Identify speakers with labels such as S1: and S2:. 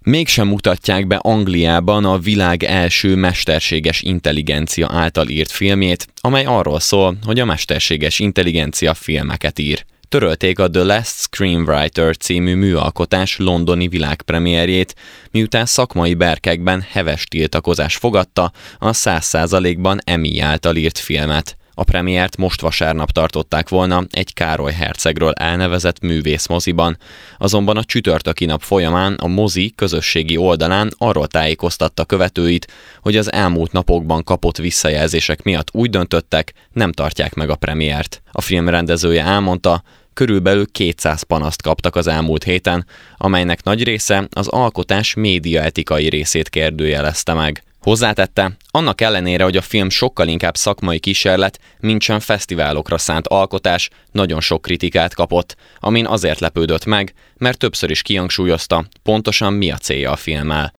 S1: Mégsem mutatják be Angliában a világ első mesterséges intelligencia által írt filmjét, amely arról szól, hogy a mesterséges intelligencia filmeket ír. Törölték a The Last Screenwriter című műalkotás londoni világpremierjét, miután szakmai berkekben heves tiltakozás fogadta a 100%-ban Emmy által írt filmet. A premiért most vasárnap tartották volna egy Károly hercegről elnevezett művészmoziban, azonban a csütörtöki nap folyamán a mozi közösségi oldalán arról tájékoztatta követőit, hogy az elmúlt napokban kapott visszajelzések miatt úgy döntöttek, nem tartják meg a premiért. A film rendezője elmondta, körülbelül 200 panaszt kaptak az elmúlt héten, amelynek nagy része az alkotás médiaetikai részét kérdőjelezte meg. Hozzátette, annak ellenére, hogy a film sokkal inkább szakmai kísérlet, mintsem fesztiválokra szánt alkotás, nagyon sok kritikát kapott, amin azért lepődött meg, mert többször is kihangsúlyozta, pontosan mi a célja a filmmel.